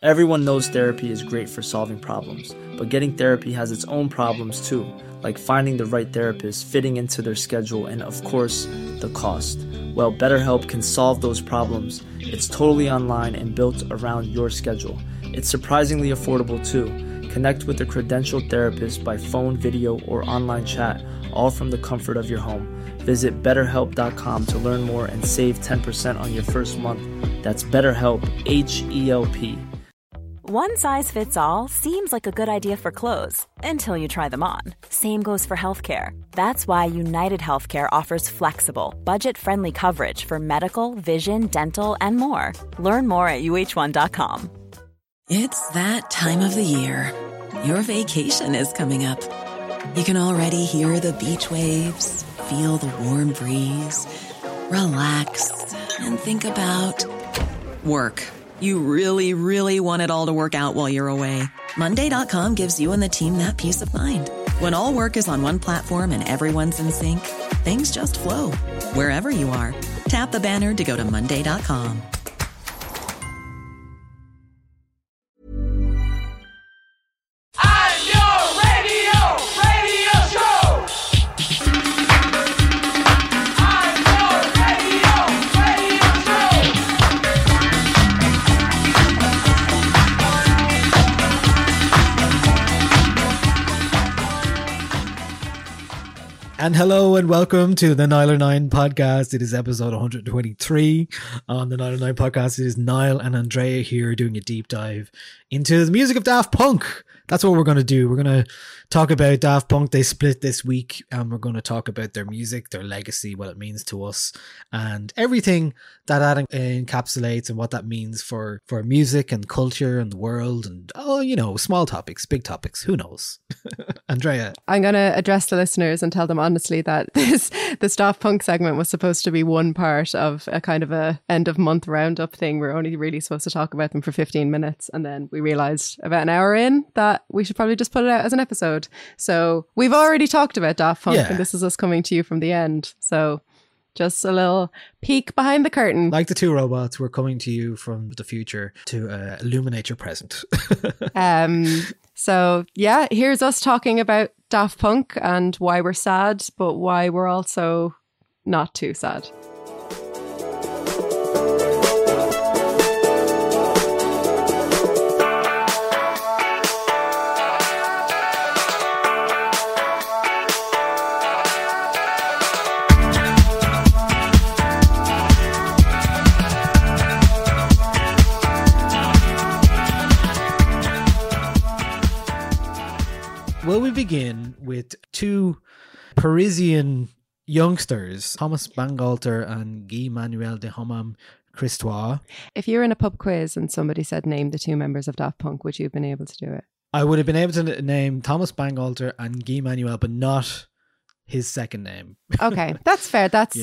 Everyone knows therapy is great for solving problems, but getting therapy has its own problems too, like finding the right therapist, fitting into their schedule, and of course, the cost. Well, BetterHelp can solve those problems. It's totally online and built around your schedule. It's surprisingly affordable too. Connect with a credentialed therapist by phone, video, or online chat, all from the comfort of your home. Visit BetterHelp.com to learn more and save 10% on your first month. That's BetterHelp, H-E-L-P. One size fits all seems like a good idea for clothes until you try them on. Same goes for healthcare. That's why United Healthcare offers flexible, budget-friendly coverage for medical, vision, dental, and more. Learn more at UH1.com. It's that time of the year. Your vacation is coming up. You can already hear the beach waves, feel the warm breeze, relax, and think about work. You really, really want it all to work out while you're away. Monday.com gives you and the team that peace of mind. When all work is on one platform and everyone's in sync, things just flow. Wherever you are, tap the banner to go to Monday.com. And hello and welcome to the Niall Nine podcast. It is episode 123 on the Niall Nine podcast. It is Niall and Andrea here doing a deep dive into the music of Daft Punk. That's what we're going to do. We're going to talk about Daft Punk. They split this week and we're going to talk about their music, their legacy, what it means to us, and everything that encapsulates and what that means for music and culture and the world and, small topics, big topics. Who knows? Andrea. I'm going to address the listeners and tell them honestly that this Daft Punk segment was supposed to be one part of a kind of a end of month roundup thing. We're only really supposed to talk about them for 15 minutes. And then we realized about an hour in that we should probably just put it out as an episode. So we've already talked about Daft Punk and this is us coming to you from the end. So just a little peek behind the curtain. Like the two robots, we're coming to you from the future to illuminate your present. So yeah, here's us talking about Daft Punk and why we're sad, but why we're also not too sad. Will we begin with two Parisian youngsters, Thomas Bangalter and Guy Manuel de Homam Christois? If you were in a pub quiz and somebody said name the two members of Daft Punk, would you have been able to do it? I would have been able to name Thomas Bangalter and Guy Manuel, but not his second name. Okay, that's fair. That's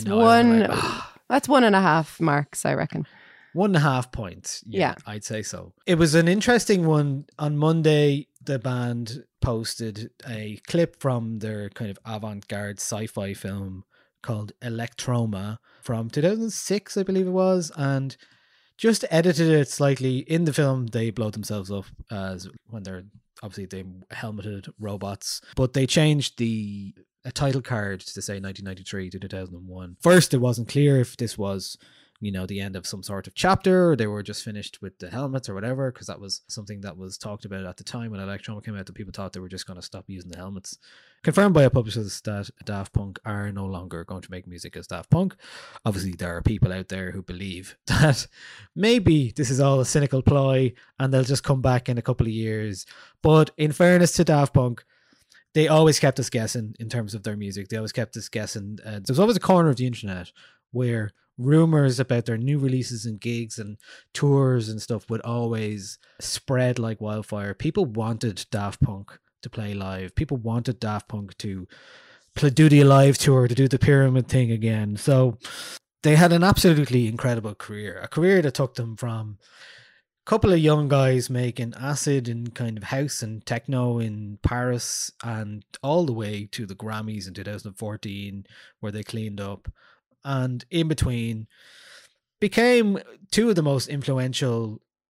that's 1.5 marks, I reckon. 1.5 points. Yeah, I'd say so. It was an interesting one. On Monday, the band posted a clip from their kind of avant-garde sci-fi film called Electroma from 2006, I believe it was, and just edited it slightly. In the film, they blow themselves up as when they're obviously they helmeted robots, but they changed a title card to say 1993 to 2001. First, it wasn't clear if this was the end of some sort of chapter, or they were just finished with the helmets or whatever, because that was something that was talked about at the time when Electroma came out, that people thought they were just going to stop using the helmets. Confirmed by a publicist that Daft Punk are no longer going to make music as Daft Punk. Obviously, there are people out there who believe that maybe this is all a cynical ploy and they'll just come back in a couple of years. But in fairness to Daft Punk, they always kept us guessing in terms of their music. They always kept us guessing. There's always a corner of the internet where rumors about their new releases and gigs and tours and stuff would always spread like wildfire. People wanted Daft Punk to play live. People wanted Daft Punk to do the Alive tour, to do the Pyramid thing again. So they had an absolutely incredible career. A career that took them from a couple of young guys making acid and kind of house and techno in Paris and all the way to the Grammys in 2014 where they cleaned up. And in between became two of the most influential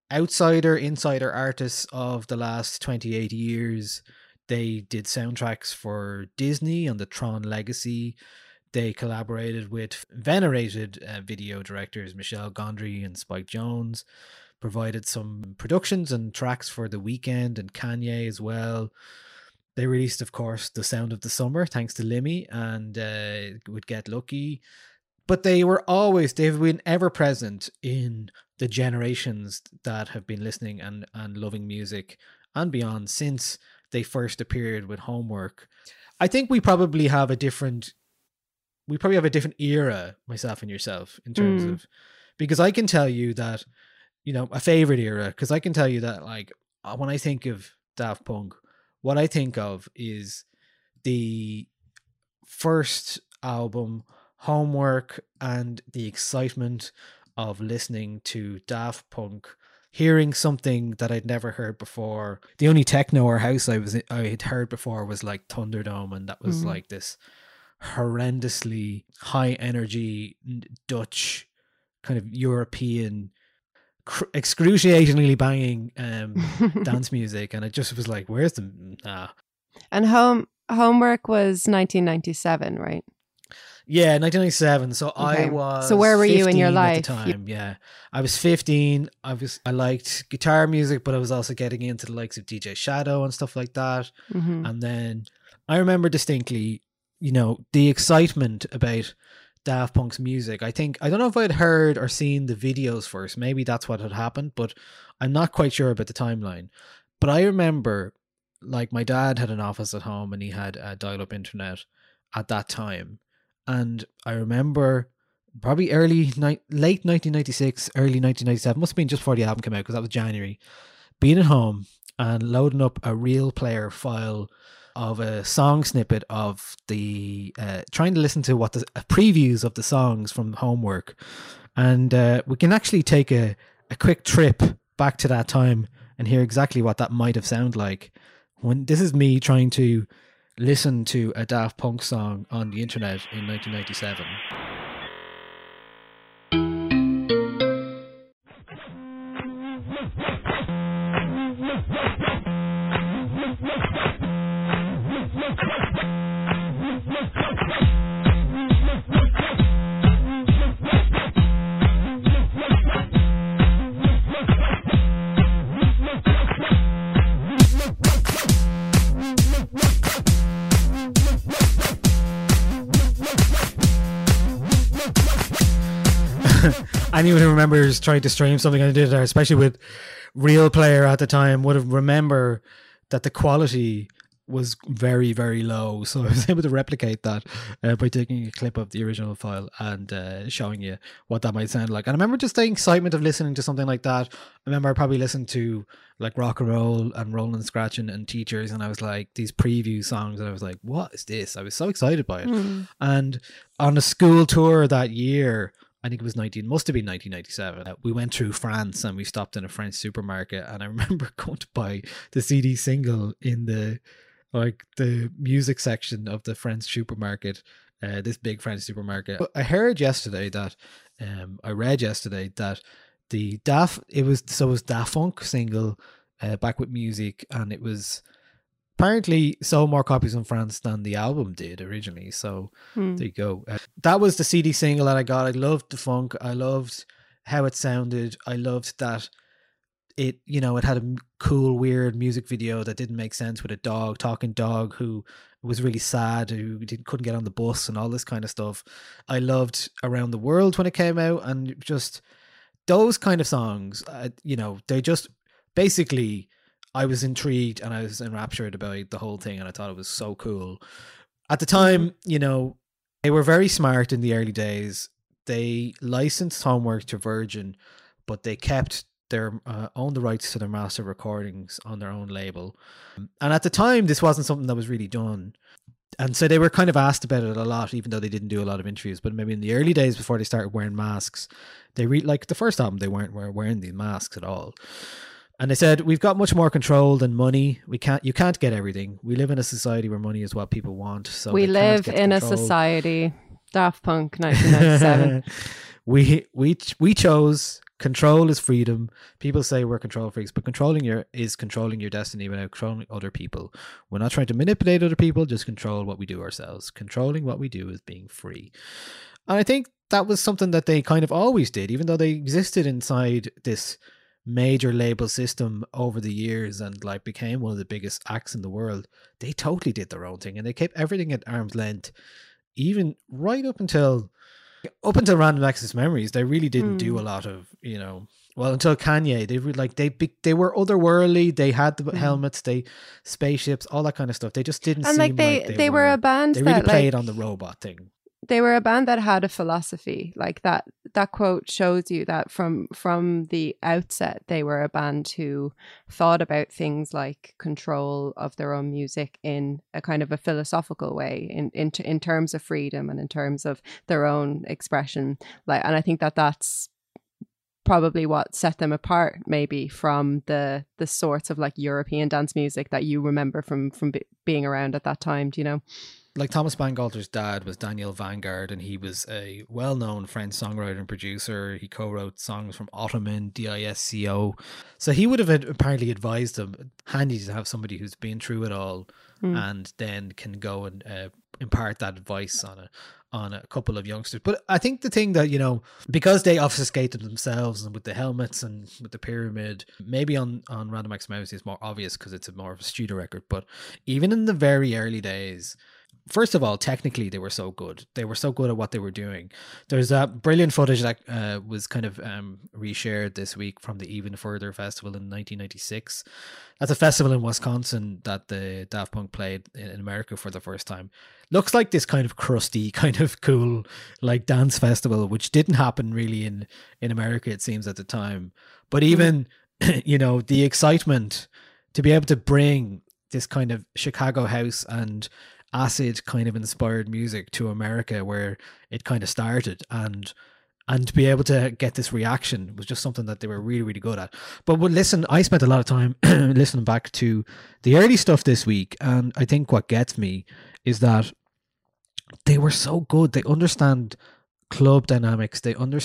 outsider, insider artists of the last 28 years. They did soundtracks for Disney on the Tron Legacy. They collaborated with venerated video directors Michel Gondry and Spike Jonze, provided some productions and tracks for The Weeknd and Kanye as well. They released, of course, The Sound of the Summer, thanks to Limmy, and with Get Lucky. But they've been ever present in the generations that have been listening and loving music and beyond since they first appeared with Homework. I think we probably have a different era, myself and yourself, in terms of, because I can tell you that, you know, a favorite era, because I can tell you that, like, when I think of Daft Punk, what I think of is the first album, Homework, and the excitement of listening to Daft Punk, hearing something that I'd never heard before. The only techno or house I had heard before was like Thunderdome, and that was like this horrendously high energy Dutch kind of European excruciatingly banging dance music, and it just was like, where's the And Homework was 1997, right? Yeah, 1997. So okay. I was. So where were you in your life at the time? Yeah, I was 15. I liked guitar music, but I was also getting into the likes of DJ Shadow and stuff like that. And then I remember distinctly, you know, the excitement about Daft Punk's music. I don't know if I'd heard or seen the videos first. Maybe that's what had happened, but I'm not quite sure about the timeline. But I remember, like, my dad had an office at home and he had a dial-up internet at that time. And I remember probably late 1996, early 1997, must have been just before the album came out, because that was January, being at home and loading up a Real Player file of a song snippet of the trying to listen to what the previews of the songs from Homework. And we can actually take a quick trip back to that time and hear exactly what that might have sounded like. When this is me trying to listen to a Daft Punk song on the internet in 1997. Anyone who remembers trying to stream something I did there, especially with Real Player at the time, would have remember that the quality was very, very low. So I was able to replicate that by taking a clip of the original file and showing you what that might sound like. And I remember just the excitement of listening to something like that. I remember I probably listened to like Rock and Roll and Rollin' Scratchin' and Teachers, and I was like, these preview songs, and I was like, what is this? I was so excited by it. And on a school tour that year, I think it was must have been 1997. We went through France and we stopped in a French supermarket, and I remember going to buy the CD single in the music section of the French supermarket, this big French supermarket. I read yesterday that the Daft Punk single, Back with Music, and it was apparently sold more copies in France than the album did originally. So there you go. That was the CD single that I got. I loved the funk. I loved how it sounded. I loved that it had a cool, weird music video that didn't make sense, with a talking dog who was really sad, who couldn't get on the bus and all this kind of stuff. I loved Around the World when it came out, and just those kind of songs, they just basically, I was intrigued and I was enraptured about the whole thing, and I thought it was so cool. At the time, they were very smart in the early days. They licensed Homework to Virgin, but they kept their owned the rights to their master recordings on their own label. And at the time, this wasn't something that was really done. And so they were kind of asked about it a lot, even though they didn't do a lot of interviews. But maybe in the early days before they started wearing masks, like the first album, they weren't wearing these masks at all. And they said, we've got much more control than money. You can't get everything. We live in a society where money is what people want. So we live in a society. Daft Punk, 1997. we chose Control is freedom. People say we're control freaks, but controlling your destiny without controlling other people. We're not trying to manipulate other people, just control what we do ourselves. Controlling what we do is being free. And I think that was something that they kind of always did, even though they existed inside this major label system over the years and like became one of the biggest acts in the world. They totally did their own thing, and they kept everything at arm's length, even right up until Random Access Memories. They really didn't do a lot of, until Kanye. They were like they were otherworldly. They had the helmets, spaceships, all that kind of stuff. They just didn't seem like they were a band they really that played on the robot thing. They were a band that had a philosophy. Like that quote shows you that from the outset, they were a band who thought about things like control of their own music in a kind of a philosophical way, in terms of freedom and in terms of their own expression. And I think that that's probably what set them apart, maybe from the sorts of like European dance music that you remember from being around at that time. Do you know? Like Thomas Bangalter's dad was Daniel Vanguard, and he was a well-known French songwriter and producer. He co-wrote songs from Ottoman, Disco. So he would have apparently advised them, handy to have somebody who's been through it all and then can go and impart that advice on a couple of youngsters. But I think the thing that, because they obfuscated themselves and with the helmets and with the pyramid, maybe on Random Access Memories is more obvious because it's more of a studio record. But even in the very early days, first of all, technically, they were so good. They were so good at what they were doing. There's that brilliant footage that was kind of reshared this week from the Even Further Festival in 1996. That's a festival in Wisconsin that the Daft Punk played in America for the first time. Looks like this kind of crusty, kind of cool, like dance festival, which didn't happen really in America, it seems, at the time. But even, the excitement to be able to bring this kind of Chicago house and acid kind of inspired music to America where it kind of started, and to be able to get this reaction was just something that they were really, really good at. But listen, I spent a lot of time listening back to the early stuff this week, and I think what gets me is that they were so good. They understand club dynamics.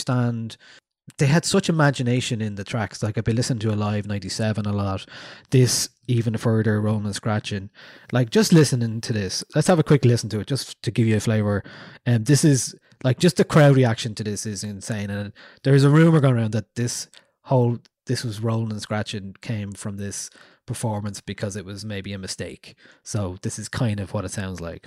They had such imagination in the tracks. Like I've been listening to Alive 97 a lot. This Even Further, Rolling and Scratching. Like just listening to this. Let's have a quick listen to it just to give you a flavour. And this is like just the crowd reaction to this is insane. And there's a rumour going around that this was Rolling and Scratching came from this performance because it was maybe a mistake. So this is kind of what it sounds like.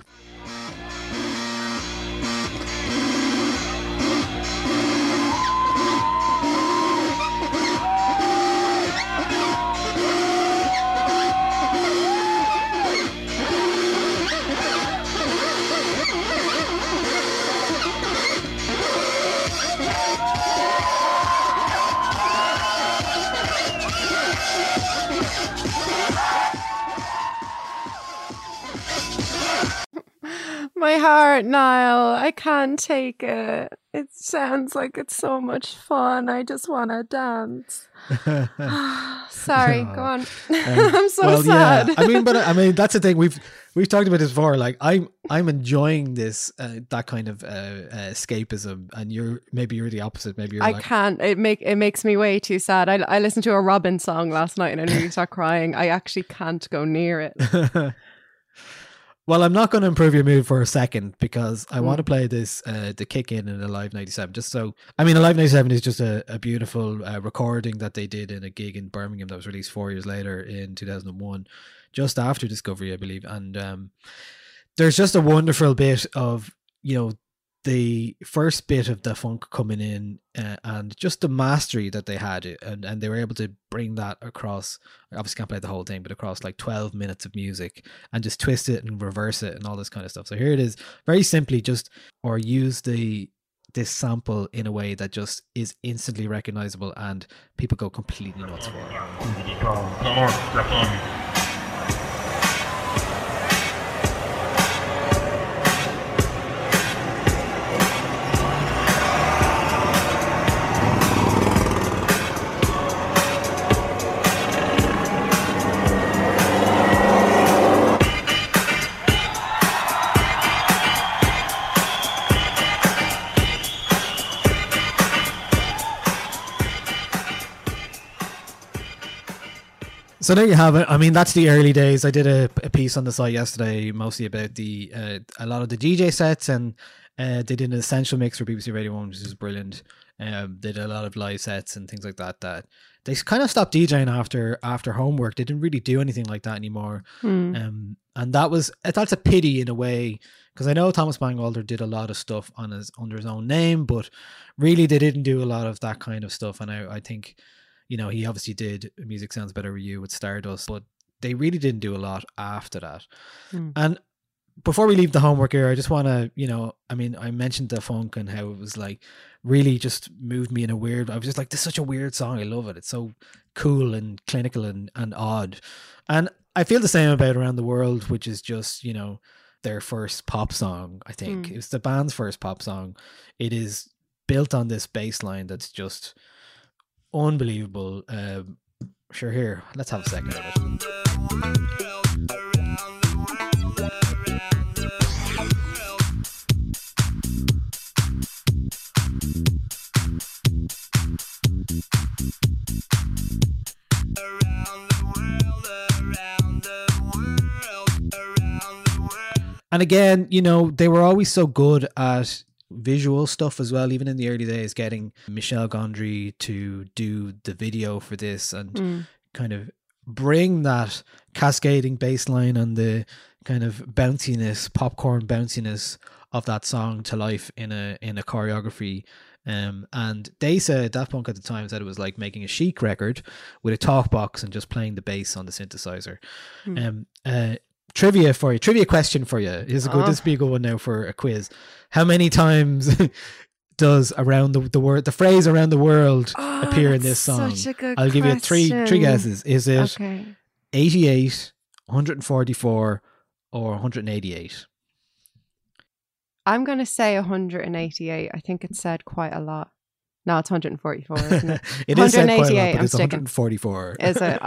My heart, Niall. I can't take it. It sounds like it's so much fun. I just want to dance. Sorry, go on. I'm so sad. Yeah. I mean, that's the thing. We've talked about this before. Like, I'm enjoying this that kind of escapism, and you're the opposite. Maybe you're can't. It makes me way too sad. I listened to a Robin song last night and I nearly started crying. I actually can't go near it. Well, I'm not going to improve your mood for a second because I want to play this, the kick in Alive 97. Alive 97 is just a beautiful recording that they did in a gig in Birmingham that was released 4 years later in 2001, just after Discovery, I believe. And there's just a wonderful bit of, the first bit of the funk coming in and just the mastery that they had, and they were able to bring that across. I obviously can't play the whole thing, but across like 12 minutes of music and just twist it and reverse it and all this kind of stuff. So here it is, very simply use this sample in a way that just is instantly recognizable and people go completely nuts for it. So there you have it. I mean, that's the early days. I did a piece on the site yesterday, mostly about the a lot of the DJ sets, and they did an essential mix for BBC Radio 1, which is brilliant. They did a lot of live sets and things like that. That they kind of stopped DJing after homework. They didn't really do anything like that anymore. And that's a pity in a way, because I know Thomas Bangalter did a lot of stuff under his own name, but really they didn't do a lot of that kind of stuff. And I think, you know, he obviously did Music Sounds Better with You with Stardust, but they really didn't do a lot after that. And before we leave the homework era, I just want to, you know, I mean, I mentioned the funk and how it was like really just moved me in a weird, I was just like, this is such a weird song. I love it. It's so cool and clinical and odd. And I feel the same about Around the World, which is just, you know, their first pop song, I think. It was the band's first pop song. It is built on this bass line that's just unbelievable. Sure, here, let's have a second of it. And again, you know, they were always so good at visual stuff as well, even in the early days, getting Michel Gondry to do the video for this and kind of bring that cascading bass line and the kind of bounciness, popcorn bounciness of that song to life in a choreography. And they said, Daft Punk at the time said it was like making a Chic record with a talk box and just playing the bass on the synthesizer. Trivia question for you. This would be a good one now for a quiz. How many times does around the word, the phrase around the world appear in this song? I'll give you three guesses. Is it 88, 144 or 188? I'm going to say 188. I think it's said quite a lot. No, it's 144, isn't it? It is said quite a lot, but it's 144. Is it?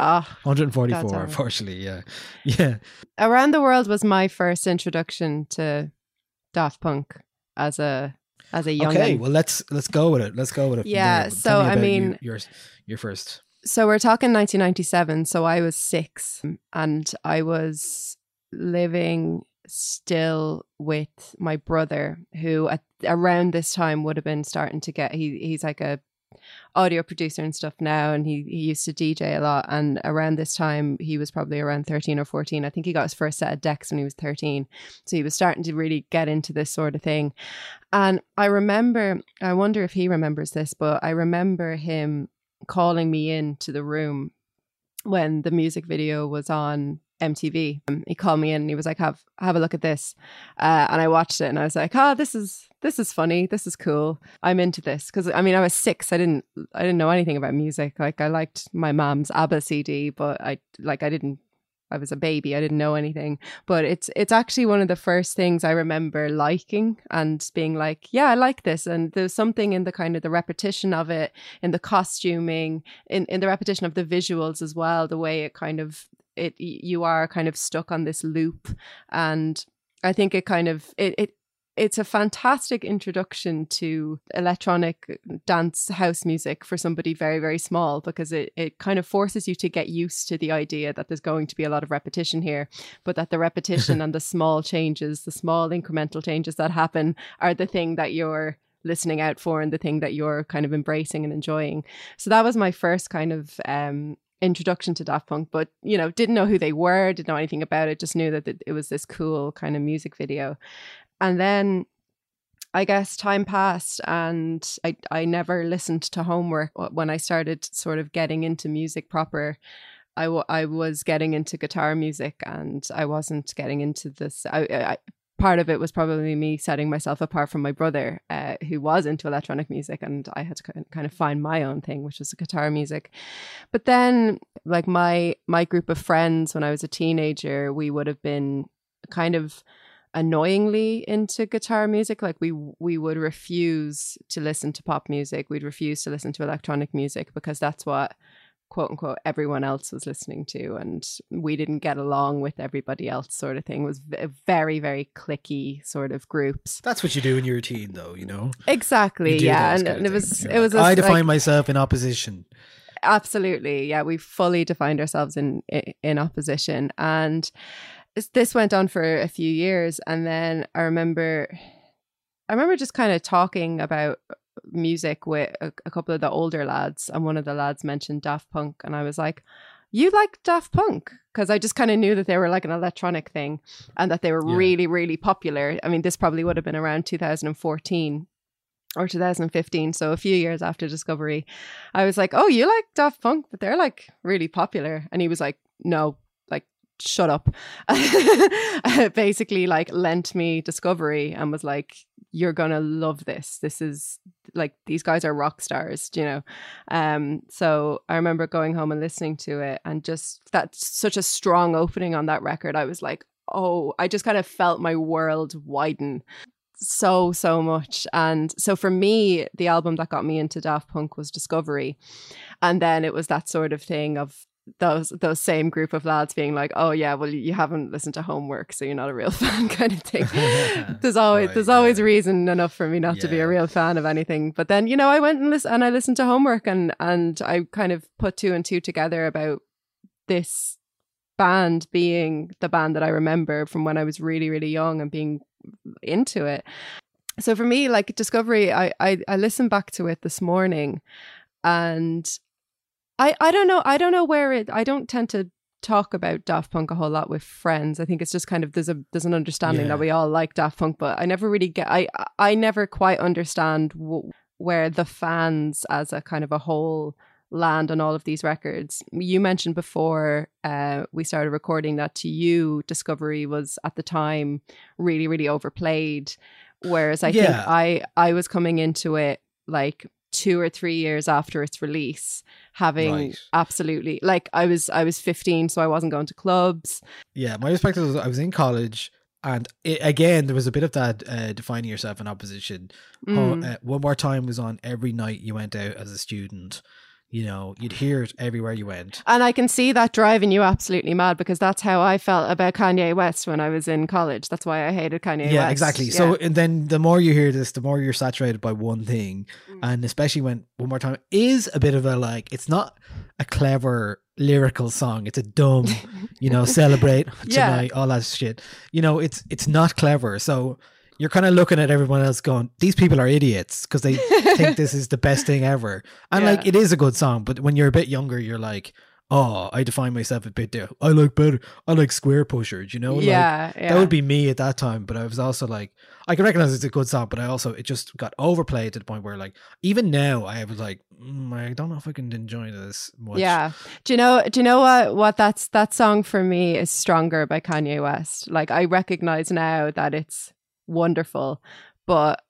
144, unfortunately, yeah. Yeah. Around the World was my first introduction to Daft Punk as a young. Okay, well let's go with it. Yeah, so I mean, your first. So we're talking 1997. So I was 6, and I was living still with my brother, who around this time would have been starting to get, he's like a audio producer and stuff now, and he used to DJ a lot, and around this time he was probably around 13 or 14. I think he got his first set of decks when he was 13, so he was starting to really get into this sort of thing. And I wonder if he remembers this, but I remember him calling me into the room when the music video was on MTV. He called me in and he was like, have a look at this. And I watched it and I was like, this is funny. This is cool. I'm into this. Because I mean, I was 6. I didn't know anything about music. Like, I liked my mom's ABBA CD, but I was a baby. I didn't know anything. But it's actually one of the first things I remember liking and being like, yeah, I like this. And there's something in the kind of the repetition of it, in the costuming, in the repetition of the visuals as well, the way it kind of, you are kind of stuck on this loop. And I think it kind of, it's a fantastic introduction to electronic dance house music for somebody very, very small, because it kind of forces you to get used to the idea that there's going to be a lot of repetition here, but that the repetition and the small changes, the small incremental changes that happen are the thing that you're listening out for and the thing that you're kind of embracing and enjoying. So that was my first kind of introduction to Daft Punk, but, you know, didn't know who they were, didn't know anything about it, just knew that it was this cool kind of music video. And then I guess time passed and I never listened to Homework. When I started sort of getting into music proper, I was getting into guitar music and I wasn't getting into this. Part of it was probably me setting myself apart from my brother, who was into electronic music, and I had to kind of find my own thing, which was the guitar music. But then, like my group of friends when I was a teenager, we would have been kind of annoyingly into guitar music. Like we would refuse to listen to pop music. We'd refuse to listen to electronic music because that's what, quote unquote, everyone else was listening to, and we didn't get along with everybody else, sort of thing. It was very, very cliquey sort of groups. That's what you do when you're a teen, though, you know. Exactly, yeah. And it was I define myself in opposition. Absolutely. Yeah, we fully defined ourselves in opposition. And this went on for a few years. And then I remember just kind of talking about music with a couple of the older lads. And one of the lads mentioned Daft Punk. And I was like, you like Daft Punk? Because I just kind of knew that they were like an electronic thing and that they were really, really popular. I mean, this probably would have been around 2014 or 2015, so a few years after Discovery. I was like, oh, you like Daft Punk, but they're like really popular. And he was like, no, like, shut up. Basically like lent me Discovery and was like, you're gonna love this. This is like, these guys are rock stars, you know. So I remember going home and listening to it, and just that's such a strong opening on that record. I was like, oh, I just kind of felt my world widen so much. And so for me, the album that got me into Daft Punk was Discovery. And then it was that sort of thing of those same group of lads being like, oh yeah, well, you haven't listened to Homework, so you're not a real fan, kind of thing. There's always reason enough for me not to be a real fan of anything. But then, you know, I went and I listened to Homework, and I kind of put two and two together about this band being the band that I remember from when I was really, really young and being into it. So for me, like Discovery, I listened back to it this morning, and I don't know where I don't tend to talk about Daft Punk a whole lot with friends. I think it's just kind of there's an understanding that we all like Daft Punk, but I never really get I never quite understand where the fans as a kind of a whole land on all of these records. You mentioned before we started recording that to you, Discovery was at the time really, really overplayed, whereas I think I was coming into it like 2 or 3 years after its release, having absolutely, like, I was 15, so I wasn't going to clubs. Yeah, my perspective was I was in college, and again there was a bit of that defining yourself in opposition. One More Time was on every night you went out as a student. You know, you'd hear it everywhere you went. And I can see that driving you absolutely mad, because that's how I felt about Kanye West when I was in college. That's why I hated Kanye West. Yeah, exactly. Yeah. So, and then the more you hear this, the more you're saturated by one thing. And especially when One More Time is a bit of a, like, it's not a clever lyrical song. It's a dumb, you know, celebrate tonight, all that shit. You know, it's not clever. So you're kind of looking at everyone else going, these people are idiots because they think this is the best thing ever. And like, it is a good song, but when you're a bit younger, you're like, oh, I define myself a bit there. I like Square Pushers, you know? That would be me at that time. But I was also like, I can recognize it's a good song, but it just got overplayed to the point where, like, even now I was like, I don't know if I can enjoy this much. Yeah. Do you know what that song for me is Stronger by Kanye West. Like, I recognize now that it's wonderful, but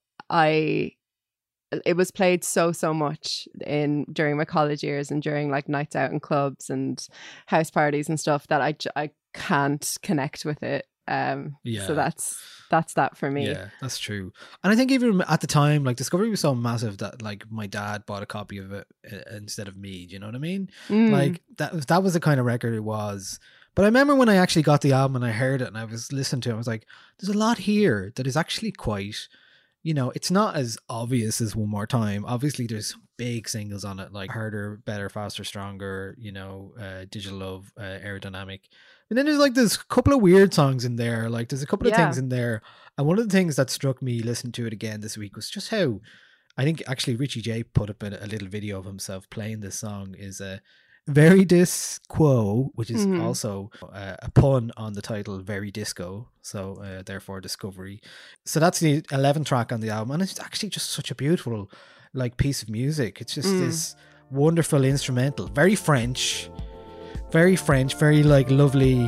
it was played so much during my college years and during like nights out in clubs and house parties and stuff that I can't connect with it. So that's that for me. Yeah, that's true. And I think even at the time, like, Discovery was so massive that like my dad bought a copy of it instead of me. Do you know what I mean? Like that was the kind of record it was. But I remember when I actually got the album and I heard it and I was listening to it, I was like, there's a lot here that is actually quite, you know, it's not as obvious as One More Time. Obviously, there's big singles on it, like Harder, Better, Faster, Stronger, you know, Digital Love, Aerodynamic. And then there's a couple of weird songs in there. Like, there's a couple of things in there. And one of the things that struck me listening to it again this week was just how, I think actually Richie J put up a little video of himself playing this song, is Very Disco, which is also a pun on the title Very Disco, so therefore Discovery. So that's the 11th track on the album, and it's actually just such a beautiful, like, piece of music. It's just this wonderful instrumental, very French, very like lovely,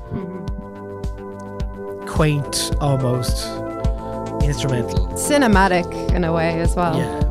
quaint almost instrumental, cinematic in a way as well. Yeah.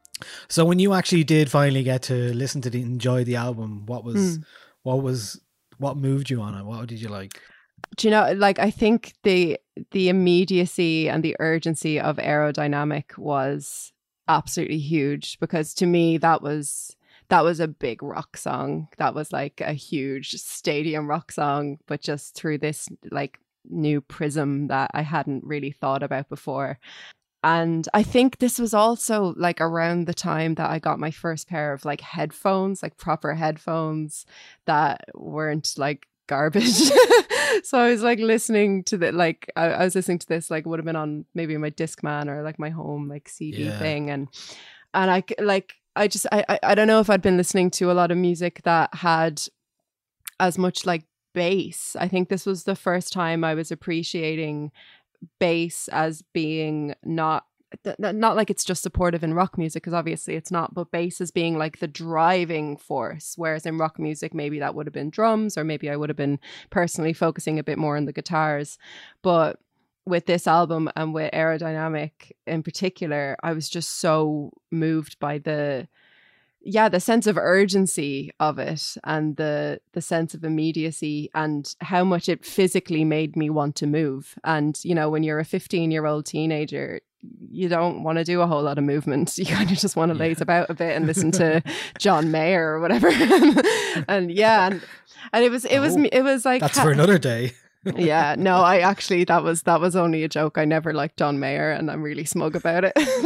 So when you actually did finally get to listen to enjoy the album, what was What moved you on it? What did you like? Do you know, like, I think the immediacy and the urgency of Aerodynamic was absolutely huge, because to me that was a big rock song. That was like a huge stadium rock song, but just through this like new prism that I hadn't really thought about before. And I think this was also like around the time that I got my first pair of like headphones, like proper headphones that weren't like garbage. So I was like listening to the like I was listening to this, like would have been on maybe my Discman or like my home like CD thing, and I like I don't know if I'd been listening to a lot of music that had as much like bass. I think this was the first time I was appreciating bass as being not like it's just supportive in rock music, because obviously it's not, but bass as being like the driving force, whereas in rock music maybe that would have been drums, or maybe I would have been personally focusing a bit more on the guitars. But with this album and with Aerodynamic in particular, I was just so moved by the sense of urgency of it, and the sense of immediacy, and how much it physically made me want to move. And, you know, when you're a 15-year-old teenager, you don't want to do a whole lot of movement. You kind of just want to laze about a bit and listen to John Mayer or whatever. and it was like, that's for another day. Yeah, no, I actually, that was only a joke. I never liked John Mayer, and I'm really smug about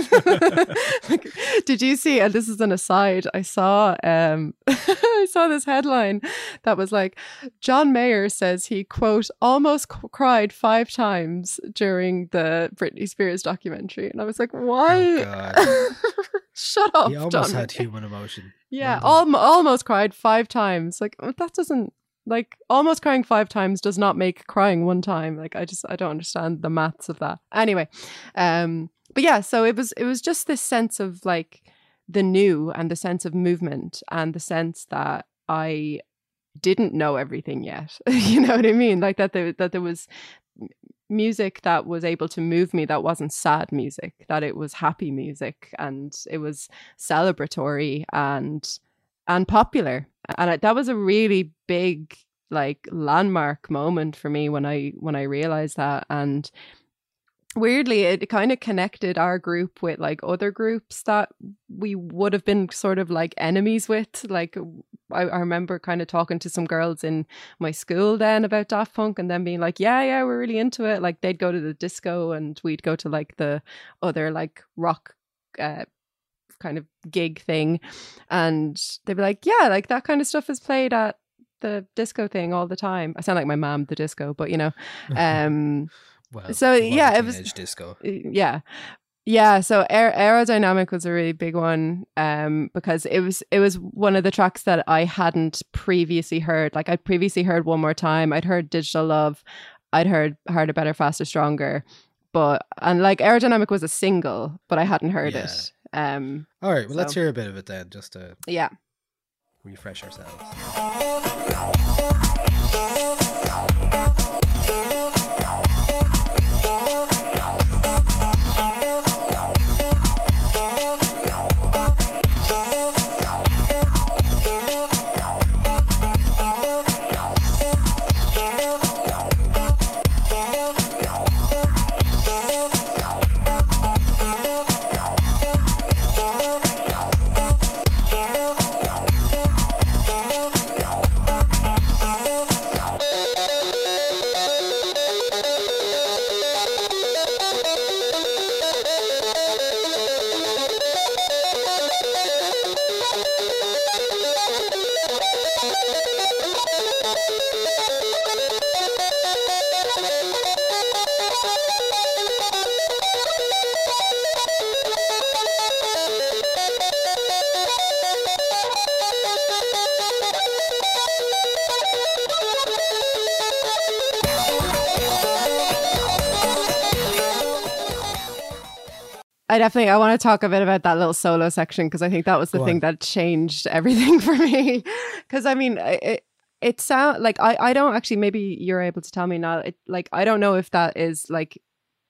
it. Did you see, and this is an aside, I saw I saw this headline that was like, John Mayer says he, quote, almost cried 5 times during the Britney Spears documentary. And I was like, why? Oh, God. Shut up, he almost John had Mayer. human emotion. Yeah, almost cried 5 times. Like, that doesn't, like, almost crying 5 times does not make crying 1 time. Like, I don't understand the maths of that. Anyway, but yeah, so it was just this sense of like the new, and the sense of movement, and the sense that I didn't know everything yet. You know what I mean? Like that there was music that was able to move me, that wasn't sad music, that it was happy music, and it was celebratory and popular. And that was a really big like landmark moment for me when I realized that. And weirdly, it kind of connected our group with like other groups that we would have been sort of like enemies with. Like I remember kind of talking to some girls in my school then about Daft Punk, and then being like, yeah, we're really into it. Like they'd go to the disco and we'd go to like the other like rock kind of gig thing, and they'd be like, yeah, like that kind of stuff is played at the disco thing all the time. I sound like my mom, the disco, but you know, well, so yeah, it was disco. Yeah. So Aerodynamic was a really big one, because it was one of the tracks that I hadn't previously heard. Like I'd previously heard One More Time, I'd heard Digital Love, I'd heard Harder, Better, Faster, Stronger, and like Aerodynamic was a single, but I hadn't heard it. All right, well, let's hear a bit of it then, just to refresh ourselves. I want to talk a bit about that little solo section, because I think that was the thing that changed everything for me. Because I mean, it sounds like I don't actually, maybe you're able to tell me now. Like I don't know if that is like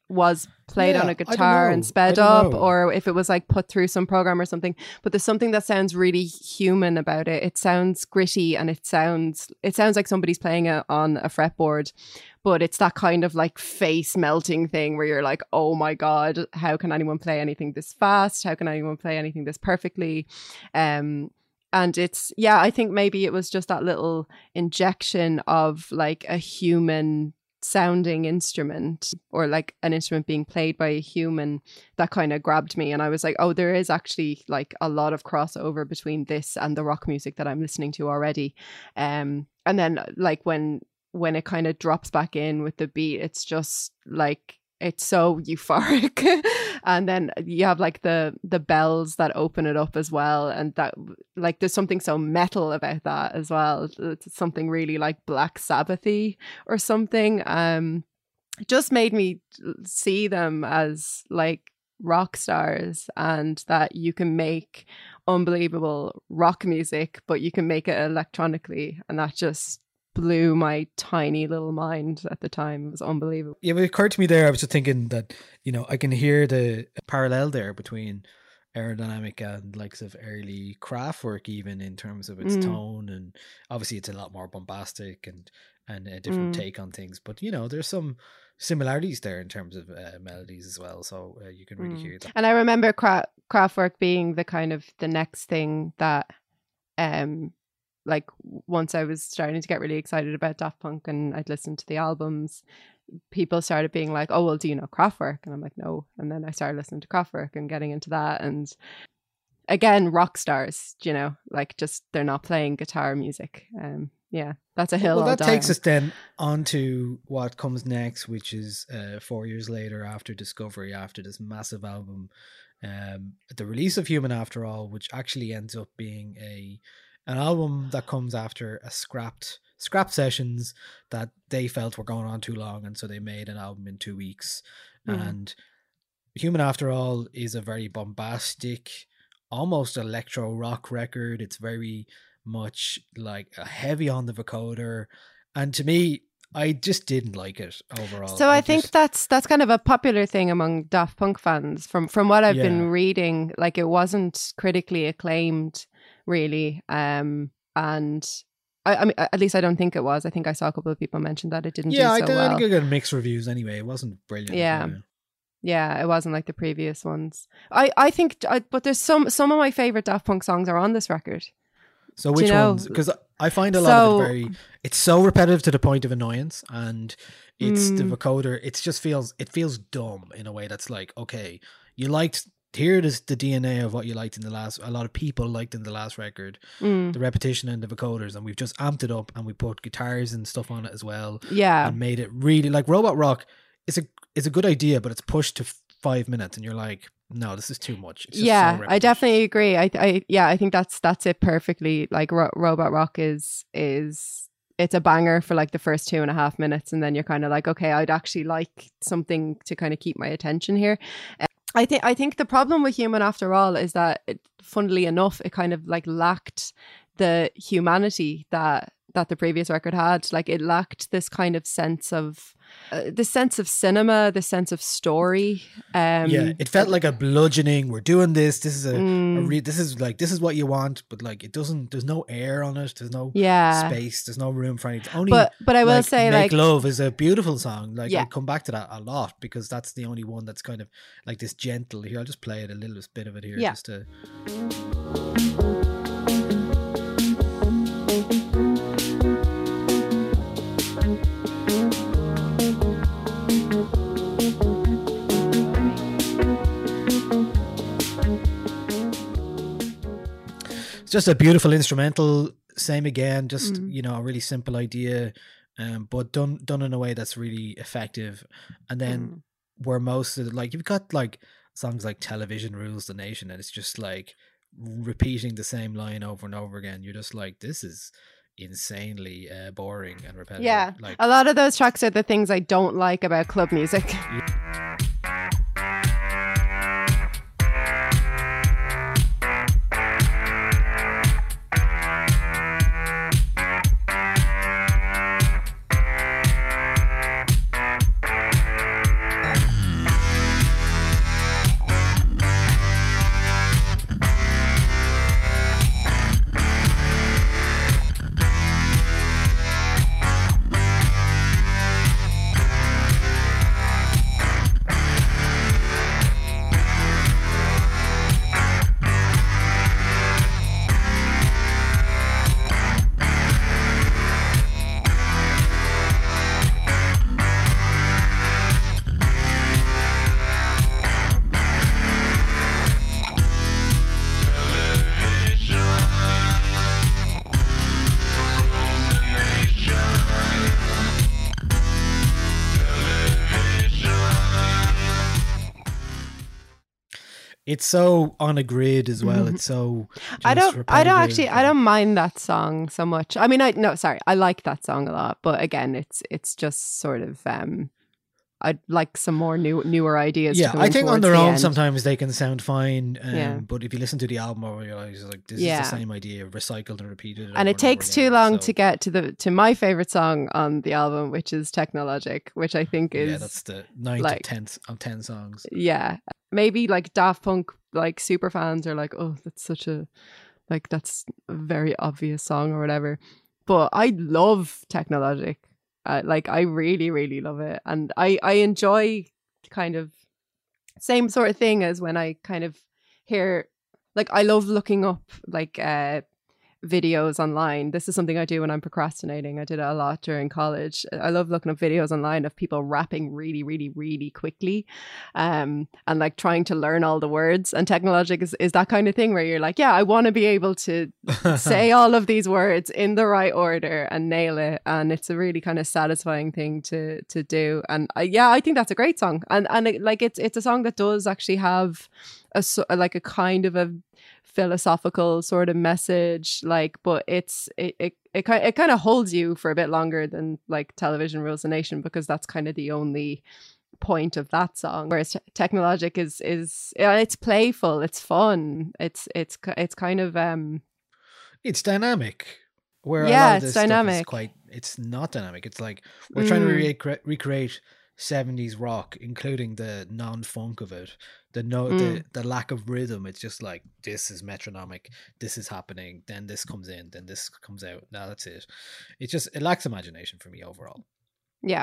was played on a guitar and sped up, or if it was like put through some program or something. But there's something that sounds really human about it. It sounds gritty, and it sounds like somebody's playing it on a fretboard, but it's that kind of like face melting thing where you're like, oh my God, how can anyone play anything this fast? How can anyone play anything this perfectly? And it's, I think maybe it was just that little injection of like a human sounding instrument, or like an instrument being played by a human, that kind of grabbed me. And I was like, oh, there is actually like a lot of crossover between this and the rock music that I'm listening to already. And then like when it kind of drops back in with the beat, it's just like, it's so euphoric. And then you have like the bells that open it up as well, and that like there's something so metal about that as well. It's something really like Black Sabbath-y or something. It just made me see them as like rock stars, and that you can make unbelievable rock music, but you can make it electronically, and that just blew my tiny little mind at the time. It was unbelievable. Yeah, but it occurred to me there, I was just thinking that, you know, I can hear the parallel there between Aerodynamic and likes of early Kraftwerk, even in terms of its tone, and obviously it's a lot more bombastic and a different take on things, but you know, there's some similarities there in terms of melodies as well, so you can really hear that. And I remember Kraftwerk being the kind of the next thing that like once I was starting to get really excited about Daft Punk and I'd listened to the albums, people started being like, oh, well, do you know Kraftwerk? And I'm like, no. And then I started listening to Kraftwerk and getting into that. And again, rock stars, you know, like just they're not playing guitar music. Yeah, that's a hill. Well, that takes us then on to what comes next, which is 4 years later, after Discovery, after this massive album, the release of Human After All, which actually ends up being an album that comes after a scrapped sessions that they felt were going on too long, and so they made an album in 2 weeks. And Human After All is a very bombastic, almost electro rock record. It's very much like a heavy on the vocoder, and to me, I just didn't like it overall. So I think that's kind of a popular thing among Daft Punk fans from what I've been reading. Like, it wasn't critically acclaimed really, and I mean, at least I don't think it was. I think I saw a couple of people mention that it didn't do so well. I think I got mixed reviews anyway. It wasn't brilliant. Yeah, it wasn't like the previous ones. I think, but there's some of my favorite Daft Punk songs are on this record. So which ones? Because I find a lot of it it's so repetitive to the point of annoyance, and it's the vocoder. It just feels dumb in a way that's like, okay, here is the DNA of what you liked in the last. A lot of people liked in the last record, the repetition and the vocoders, and we've just amped it up and we put guitars and stuff on it as well. Yeah, and made it really like Robot Rock. It's a good idea, but it's pushed to 5 minutes, and you're like, no, this is too much. It's just so I definitely agree. I think that's it perfectly. Like Robot Rock is it's a banger for like the first 2.5 minutes, and then you're kind of like, okay, I'd actually like something to kind of keep my attention here. I think the problem with Human After All is that, funnily enough, it kind of like lacked the humanity that the previous record had. Like, it lacked this kind of sense of cinema, the sense of story. It felt like a bludgeoning. We're doing this. This is this is what you want, but like it doesn't. There's no air on it. There's no space. There's no room for anything. Only, but I will say, Make Love is a beautiful song. Like, I come back to that a lot because that's the only one that's kind of like this gentle. Here, I'll just play it a little bit of it here, just to. It's just a beautiful instrumental. Same again, just a really simple idea, but done in a way that's really effective. And then where most of like you've got like songs like Television Rules the Nation, and it's just like repeating the same line over and over again. You're just like, this is insanely boring and repetitive. Yeah, like, a lot of those tracks are the things I don't like about club music. It's so on a grid as well. It's so I don't repetitive. I don't mind that song so much. I mean, I like that song a lot, but again, it's just sort of I'd like some more newer ideas. Yeah, to come I in think on towards their the own end. sometimes they can sound fine. Yeah. But if you listen to the album, you realize like this is the same idea recycled and repeated. And over it and over takes too again, long so- to get to my favorite song on the album, which is Technologic, which I think is Yeah, that's the 9 like- to 10 of 10 songs. yeah, maybe like Daft Punk like super fans are like, oh, that's such a like that's a very obvious song or whatever. But I love Technologic. Like I really, really love it, and I enjoy kind of same sort of thing as when I kind of hear, like I love looking up like videos online. This is something I do when I'm procrastinating. I did it a lot during college. I love looking up videos online of people rapping really, really, really quickly, and like trying to learn all the words. And Technologic is that kind of thing where you're like, yeah, I want to be able to say all of these words in the right order and nail it. And it's a really kind of satisfying thing to do. And I think that's a great song. And it's a song that does actually have a kind of a philosophical sort of message, like, but it kind of holds you for a bit longer than like Television Rules the Nation, because that's kind of the only point of that song. Whereas Technologic is it's playful, it's fun, it's kind of It's dynamic. Where Yeah, a lot of it's this stuff is dynamic. it's not dynamic. It's like we're trying to recreate 70s rock, including the non-funk of it, the lack of rhythm. It's just like, this is metronomic, this is happening, then this comes in, then this comes out. Now that's it. It lacks imagination for me overall. yeah.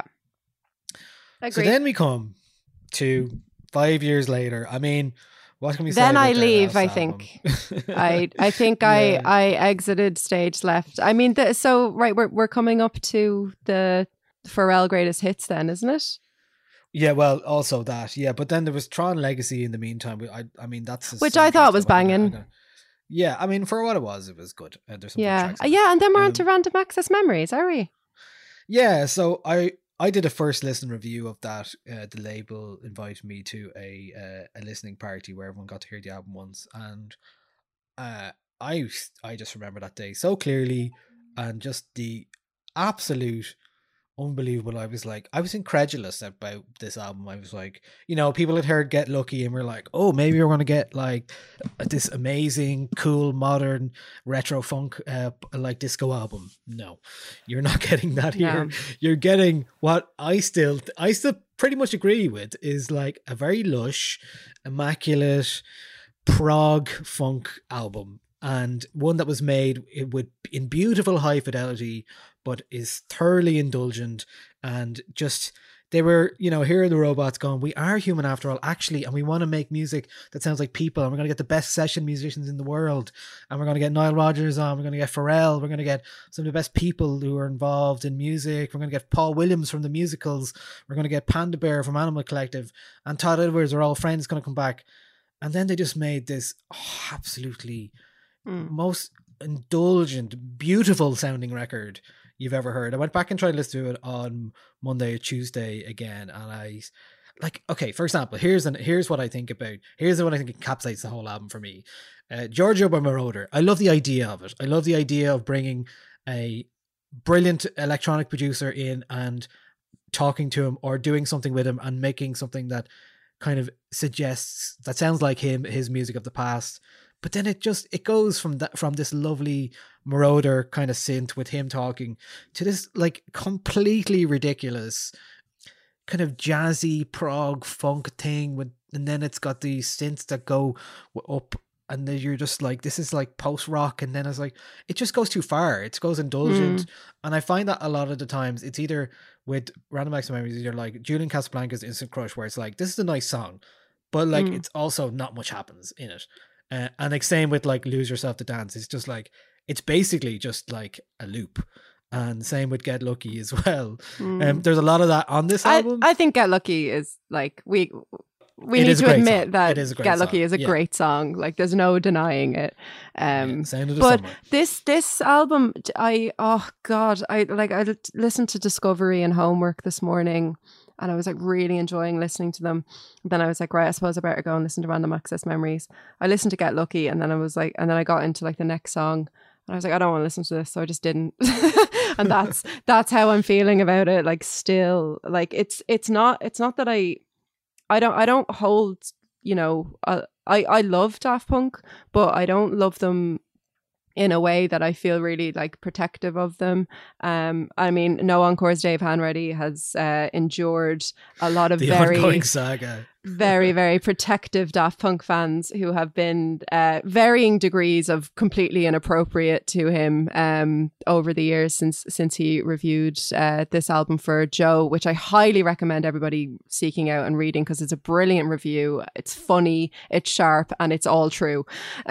So Agreed. then we come to 5 years later. I mean, what can we say? Then about I their leave, last I album? think. I think Yeah. I exited stage left. I mean, we're coming up to the Pharrell greatest hits then, isn't it? Yeah, well, also that, yeah. But then there was Tron Legacy in the meantime. I mean, that's a Which I single thought was stuff. banging. Yeah, I mean, for what it was good. There's some good Yeah. tracks on it. Yeah, and then we're on Um, to Random Access Memories, are we? Yeah, so I did a first listen review of that. The label invited me to a listening party where everyone got to hear the album once, and I just remember that day so clearly, and just the absolute unbelievable. I was incredulous about this album. I was like, people had heard Get Lucky and we're like, oh, maybe we're going to get like this amazing, cool, modern retro funk like disco album. No, you're not getting that here. No. You're getting what I still pretty much agree with, is like a very lush, immaculate prog funk album, and one that was made in beautiful high fidelity, but is thoroughly indulgent. And just, they were, here are the robots going, we are human after all, actually, and we want to make music that sounds like people, and we're going to get the best session musicians in the world, and we're going to get Nile Rodgers on, we're going to get Pharrell, we're going to get some of the best people who are involved in music, we're going to get Paul Williams from the musicals, we're going to get Panda Bear from Animal Collective, and Todd Edwards are all friends going to come back. And then they just made this absolutely most indulgent, beautiful sounding record you've ever heard. I went back and tried to listen to it on Monday or Tuesday again, and I like, okay, for example, here's what I think encapsulates the whole album for me. Giorgio by Moroder. I love the idea of it. I love the idea of bringing a brilliant electronic producer in and talking to him or doing something with him and making something that kind of suggests, that sounds like his music of the past. But then it goes from this lovely Marauder kind of synth with him talking to this like completely ridiculous kind of jazzy prog funk thing and then it's got these synths that go up, and then you're just like, this is like post rock, and then it's like, it just goes too far. It goes indulgent. And I find that a lot of the times it's either with Random Access Memories, either like Julian Casablanca's Instant Crush, where it's like, this is a nice song, but like it's also not much happens in it. And like same with like Lose Yourself to Dance. It's just like, it's basically just like a loop. And same with Get Lucky as well. There's a lot of that on this album. I think Get Lucky is like, we It need is a to great admit song. that It is a great Get Lucky song. is a Yeah. great song. Like, there's no denying it. Sound of the But Summer. this album, I listened to Discovery and Homework this morning, and I was like really enjoying listening to them. Then I was like, right, I suppose I better go and listen to Random Access Memories. I listened to Get Lucky, and then I was like, and then I got into like the next song, and I was like, I don't want to listen to this, so I just didn't. And that's how I'm feeling about it. Like, still, like it's not that I don't hold, you know, I love Daft Punk, but I don't love them in a way that I feel really like protective of them. I mean, No Encore's Dave Hanratty has endured a lot of the ongoing saga. Very, very protective Daft Punk fans who have been varying degrees of completely inappropriate to him over the years since he reviewed this album for Joe, which I highly recommend everybody seeking out and reading, because it's a brilliant review. It's funny, it's sharp, and it's all true.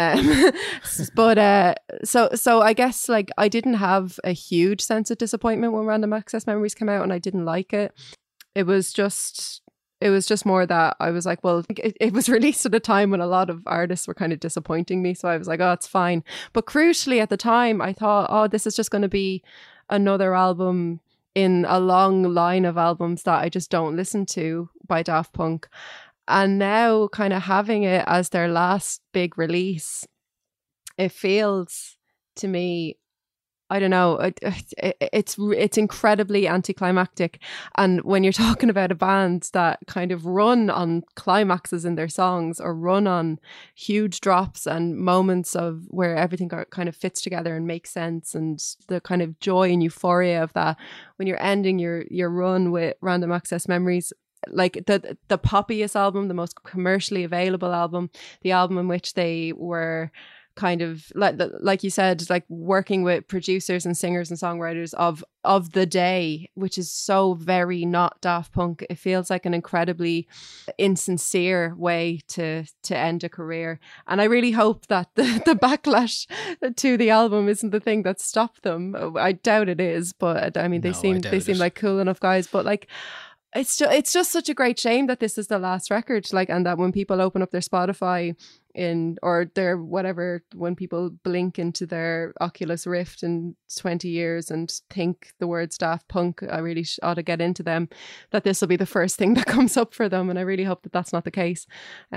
But so I guess like I didn't have a huge sense of disappointment when Random Access Memories came out, and I didn't like it. It was just more that I was like, well, it was released at a time when a lot of artists were kind of disappointing me. So I was like, oh, it's fine. But crucially at the time, I thought, oh, this is just going to be another album in a long line of albums that I just don't listen to by Daft Punk. And now kind of having it as their last big release, it feels to me, I don't know, it's incredibly anticlimactic. And when you're talking about a band that kind of run on climaxes in their songs, or run on huge drops and moments of where everything kind of fits together and makes sense, and the kind of joy and euphoria of that, when you're ending your run with Random Access Memories, like the poppiest album, the most commercially available album, the album in which they were kind of like you said, like working with producers and singers and songwriters of the day, which is so very not Daft Punk. It feels like an incredibly insincere way to end a career. And I really hope that the backlash to the album isn't the thing that stopped them. I doubt it is, but I mean, they seem like cool enough guys. But like, it's just such a great shame that this is the last record, like, and that when people open up their Spotify or their whatever, when people blink into their Oculus Rift in 20 years and think the words Daft Punk, I really ought to get into them, that this will be the first thing that comes up for them. And I really hope that that's not the case.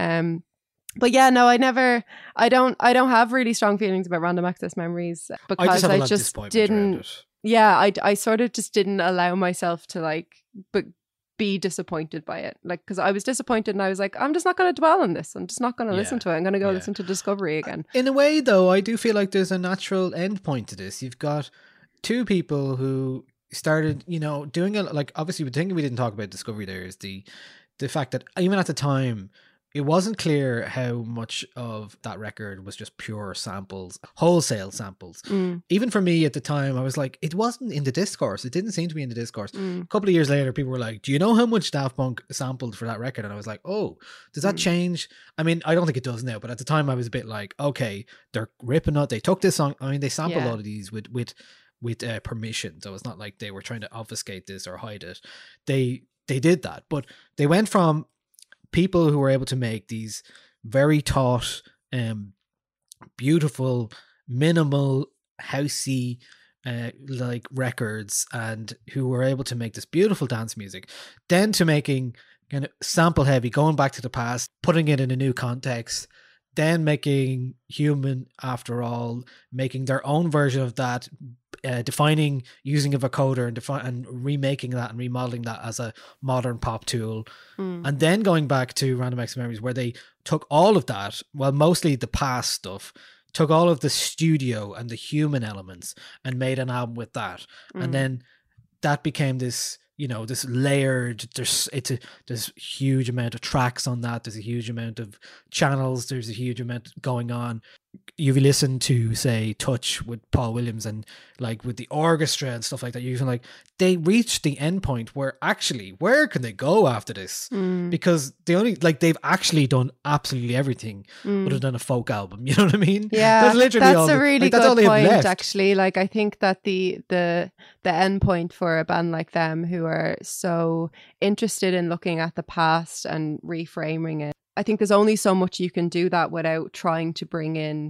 But yeah, no, I don't have really strong feelings about Random Access Memories, because I just didn't. Yeah, I sort of just didn't allow myself to like be disappointed by it, like, because I was disappointed and I was like, I'm just not going to dwell on this, I'm just not going to listen to it, I'm going to go listen to Discovery again. In a way though, I do feel like there's a natural end point to this. You've got two people who started, you know, doing it, like, obviously the thing we didn't talk about Discovery there is the fact that even at the time it wasn't clear how much of that record was just pure samples, wholesale samples. Even for me at the time, I was like, it wasn't in the discourse. It didn't seem to be in the discourse. A couple of years later, people were like, do you know how much Daft Punk sampled for that record? And I was like, oh, does that change? I mean, I don't think it does now, but at the time I was a bit like, okay, they're ripping out. They took this song. I mean, they sampled a lot of these with permission. So it's not like they were trying to obfuscate this or hide it. They did that, but they went from people who were able to make these very taut, beautiful, minimal, housey, like records, and who were able to make this beautiful dance music, then to making kind of sample heavy, going back to the past, putting it in a new context, then making Human After All, making their own version of that, defining, using a vocoder and remaking that and remodeling that as a modern pop tool. And then going back to Random Access Memories, where they took all of that, well, mostly the past stuff, took all of the studio and the human elements and made an album with that. And then that became this, you know, this layered, there's huge amount of tracks on that. There's a huge amount of channels. There's a huge amount going on. You've listened to, say, Touch with Paul Williams and like with the orchestra and stuff like that. You're like, they reached the end point where actually, where can they go after this? Because they've actually done absolutely everything other than a folk album. You know what I mean? Yeah, that's literally a really good point, actually. Like, I think that the end point for a band like them, who are so interested in looking at the past and reframing it, I think there's only so much you can do that without trying to bring in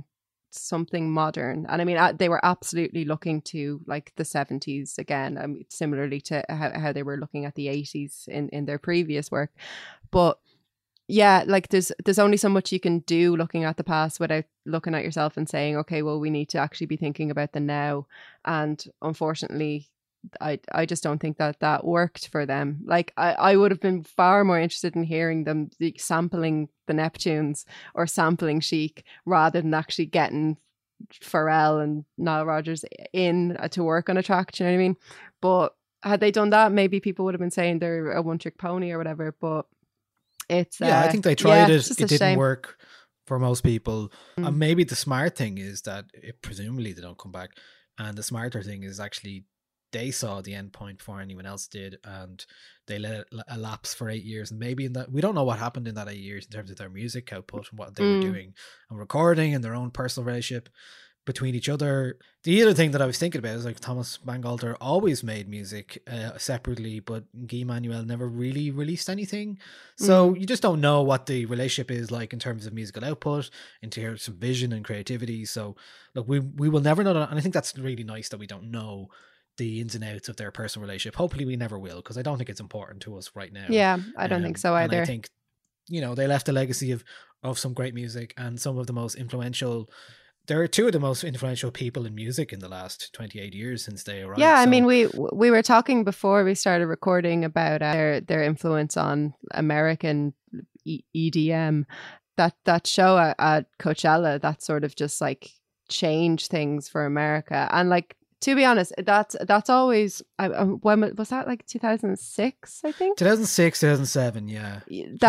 something modern. And I mean, they were absolutely looking to like the 70s again, similarly to how they were looking at the 80s in their previous work. But yeah, like there's only so much you can do looking at the past without looking at yourself and saying, okay, well, we need to actually be thinking about the now. And unfortunately, I just don't think that worked for them. Like I would have been far more interested in hearing them sampling the Neptunes or sampling Chic rather than actually getting Pharrell and Nile Rodgers in to work on a track. Do you know what I mean? But had they done that, maybe people would have been saying they're a one-trick pony or whatever. But it's I think they tried it. It didn't shame. work for most people. And maybe the smart thing is that presumably they don't come back. And the smarter thing is actually they saw the end point before anyone else did, and they let it elapse for 8 years. And maybe in that, we don't know what happened in that 8 years in terms of their music output and what they were doing and recording and their own personal relationship between each other. The other thing that I was thinking about is like Thomas Bangalter always made music separately, but Guy Manuel never really released anything. So you just don't know what the relationship is like in terms of musical output, in terms of vision and creativity. So look, we will never know that. And I think that's really nice that we don't know the ins and outs of their personal relationship. Hopefully we never will, because I don't think it's important to us right now. Yeah, I don't think so either. And I think, you know, they left a legacy of some great music and some of the most influential. There are two of the most influential people in music in the last 28 years since they arrived. Yeah, I mean, we were talking before we started recording about their influence on American EDM. That show at Coachella, that sort of just like changed things for America. And like, to be honest, that's always, when was that, like 2006, I think? 2006, 2007, yeah.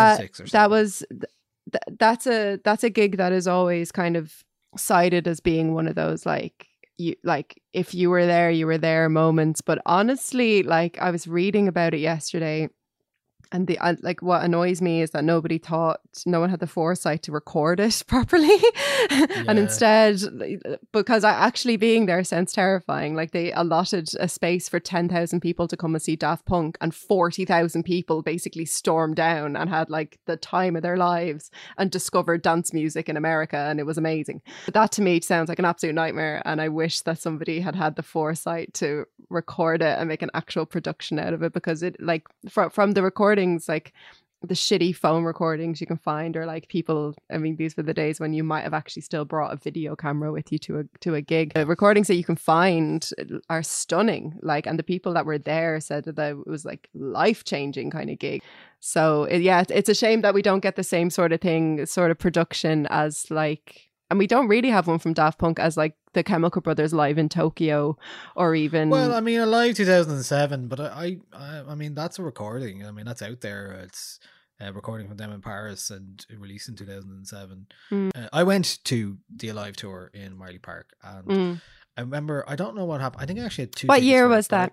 That's a gig that is always kind of cited as being one of those like if you were there moments. But honestly, like I was reading about it yesterday, and like what annoys me is that no one had the foresight to record it properly. And instead, because actually being there sounds terrifying, like they allotted a space for 10,000 people to come and see Daft Punk, and 40,000 people basically stormed down and had like the time of their lives and discovered dance music in America, and it was amazing. But that to me sounds like an absolute nightmare, and I wish that somebody had the foresight to record it and make an actual production out of it, because it, like, from the recordings, like the shitty phone recordings you can find, or like people, I mean, these were the days when you might have actually still brought a video camera with you to a gig. The recordings that you can find are stunning, like, and the people that were there said that it was like life-changing kind of gig. So it's a shame that we don't get the same sort of thing, sort of production as like, and we don't really have one from Daft Punk as like the Chemical Brothers live in Tokyo, or even. Well, I mean, Alive 2007, but I mean, that's a recording. I mean, that's out there. It's a recording from them in Paris and released in 2007. I went to the Alive tour in Marley Park, and I remember, I don't know what happened. I think I actually had two. What year was that?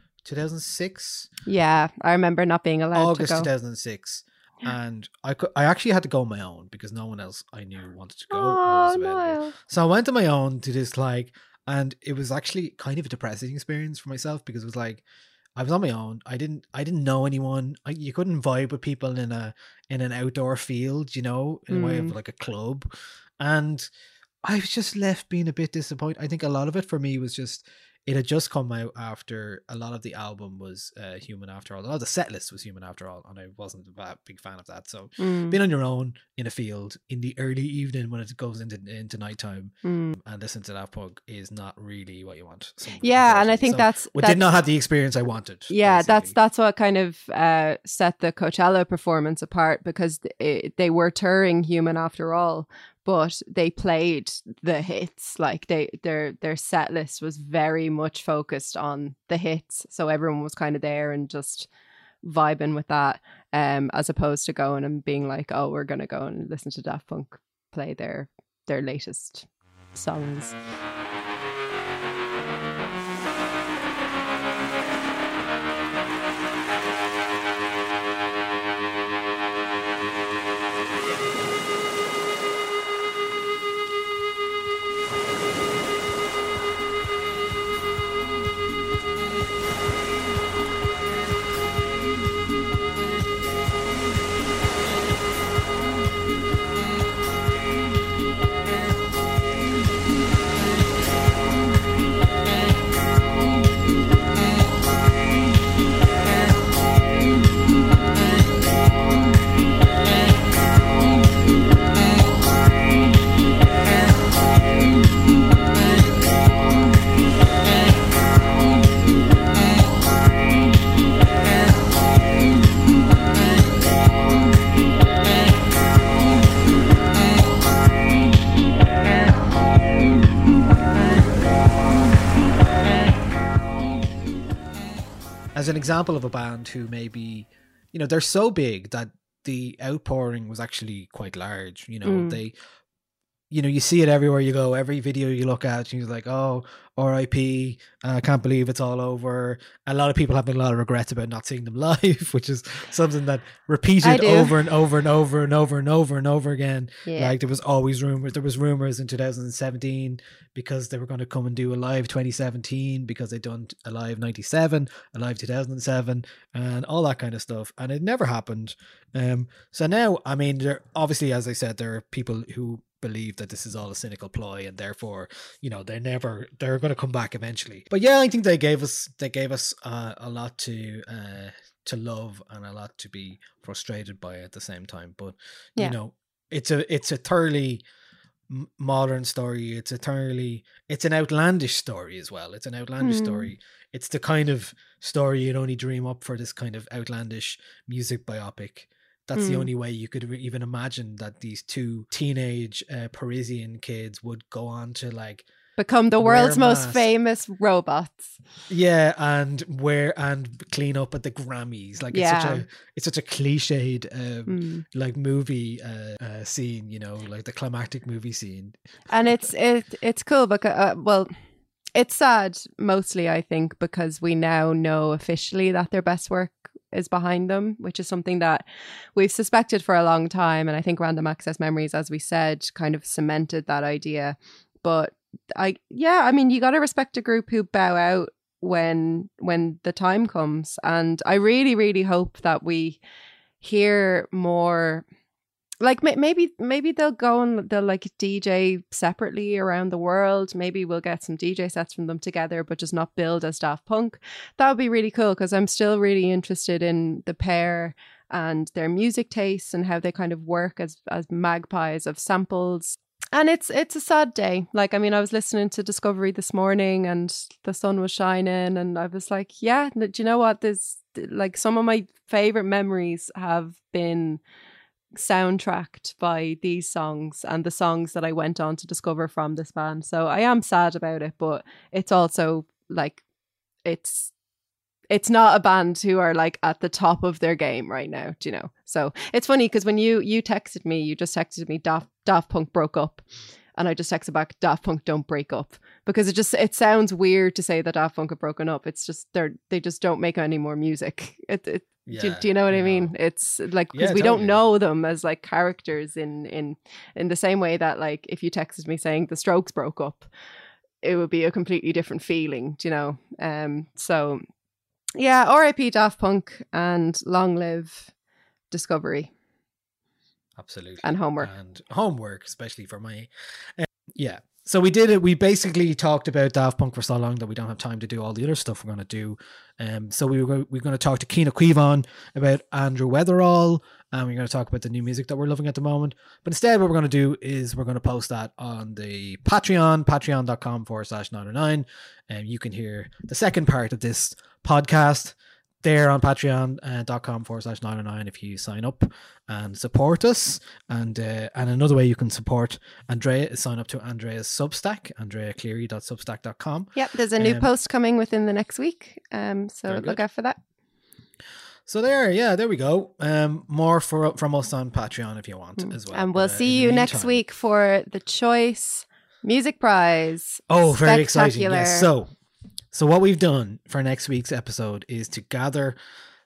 2006. Yeah, I remember not being allowed August to go. 2006. And I actually had to go on my own because no one else I knew wanted to go. No. So I went on my own to this, like, and it was actually kind of a depressing experience for myself, because it was like I was on my own. I didn't know anyone. You couldn't vibe with people in an outdoor field, you know, in a way of like a club. And I was just left being a bit disappointed. I think a lot of it for me was just, it had just come out after a lot of the album was Human After All. A lot of the set list was Human After All, and I wasn't a big fan of that. So being on your own in a field in the early evening when it goes into nighttime and listen to Daft Punk is not really what you want. Yeah, and I think we did not have the experience I wanted. Yeah, basically. that's what kind of set the Coachella performance apart, because they were touring Human After All, but they played the hits. Like their set list was very much focused on the hits, so everyone was kind of there and just vibing with that, as opposed to going and being like, oh, we're gonna go and listen to Daft Punk play their latest songs. as an example of a band who maybe, you know, they're so big that the outpouring was actually quite large. You know, they, you know, you see it everywhere you go. Every video you look at, you're like, oh, R.I.P. I can't believe it's all over. A lot of people have a lot of regrets about not seeing them live, which is something that repeated over and over and over and over and over and over again. Yeah. Like there was always rumors. There was rumors in 2017 because they were going to come and do a live 2017 because they'd done a live 97, a live 2007, and all that kind of stuff. And it never happened. So now, I mean, there obviously, as I said, there are people who believe that this is all a cynical ploy and therefore, you know, they're going to come back eventually. But yeah, I think they gave us a lot to love and a lot to be frustrated by at the same time. But you know, it's a thoroughly modern story. It's an outlandish story as well. It's an outlandish story. It's the kind of story you'd only dream up for this kind of outlandish music biopic. That's the only way you could even imagine that these two teenage Parisian kids would go on to like become the world's most famous robots. Yeah, and clean up at the Grammys. Like it's such a cliched like movie scene, you know, like the climactic movie scene. And it's cool because well, it's sad mostly, I think, because we now know officially that their best work is behind them, which is something that we've suspected for a long time. And I think Random Access Memories, as we said, kind of cemented that idea. But I mean, you got to respect a group who bow out when the time comes. And I really, really hope that we hear more. Like maybe they'll go and they'll like DJ separately around the world. Maybe we'll get some DJ sets from them together, but just not build as Daft Punk. That would be really cool because I'm still really interested in the pair and their music tastes and how they kind of work as magpies of samples. And it's a sad day. Like, I mean, I was listening to Discovery this morning and the sun was shining and I was like, yeah, do you know what? There's like some of my favorite memories have been soundtracked by these songs and the songs that I went on to discover from this band. So I am sad about it, but it's also like it's not a band who are like at the top of their game right now, do you know? So it's funny because when you texted me, you just texted me Daft Punk broke up, and I just texted back Daft Punk don't break up, because it sounds weird to say that Daft Punk have broken up. It's just they just don't make any more music. Do you know what I mean? It's like, because we don't know them as like characters in the same way that like if you texted me saying the Strokes broke up, it would be a completely different feeling, do you know? So yeah, R.I.P. Daft Punk and long live Discovery. Absolutely. And Homework. And Homework, especially for me. Yeah. So we did it. We basically talked about Daft Punk for so long that we don't have time to do all the other stuff we're going to do. So we're going to talk to Keena Cuivon about Andrew Weatherall, and we're going to talk about the new music that we're loving at the moment. But instead, what we're going to do is we're going to post that on the Patreon, patreon.com/909. And you can hear the second part of this podcast there on patreon.com/909 if you sign up and support us. And another way you can support Andrea is sign up to Andrea's Substack, andreacleary.substack.com. Yep, there's a new post coming within the next week. So look out for that. So there we go. More from us on Patreon if you want as well. And we'll see you next week for the Choice Music Prize. Oh, very exciting. Yes. So what we've done for next week's episode is to gather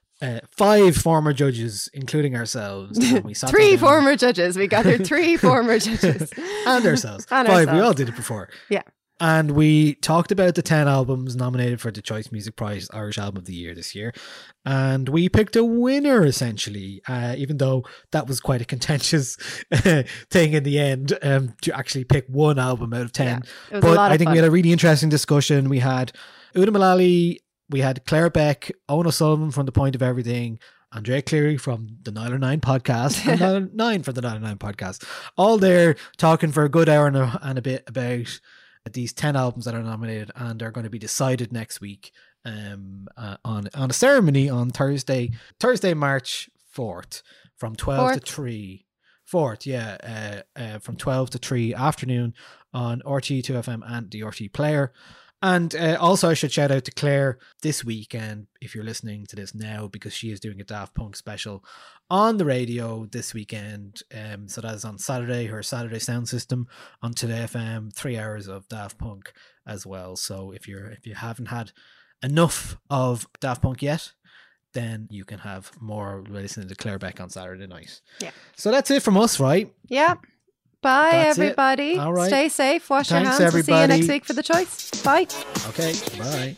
5 former judges, including ourselves. And we sat 3 former judges. We gathered 3 former judges. And ourselves. 5. We all did it before. Yeah. And we talked about the 10 albums nominated for the Choice Music Prize Irish Album of the Year this year. And we picked a winner, essentially, even though that was quite a contentious thing in the end, to actually pick one album out of 10. Yeah, but I think we had a really interesting discussion. We had Uda Mullally, we had Claire Beck, Owen O'Sullivan from The Point of Everything, Andrea Cleary from the 909 podcast, and 909 from the 909 podcast, all there talking for a good hour and a bit about these 10 albums that are nominated and are going to be decided next week on a ceremony on Thursday, March 4th from 12 to 3. 4th, yeah, from 12 to 3 afternoon on RTE2FM and the RTE Player. And also I should shout out to Claire this weekend, if you're listening to this now, because she is doing a Daft Punk special on the radio this weekend. So that is on Saturday, her Saturday Sound System on Today FM, 3 hours of Daft Punk as well. So if you haven't had enough of Daft Punk yet, then you can have more listening to Claire Beck on Saturday night. Yeah. So that's it from us, right? Yeah. Bye, That's everybody. All right. Stay safe. Wash your hands. Everybody. We'll see you next week for The Choice. Bye. Okay. Bye.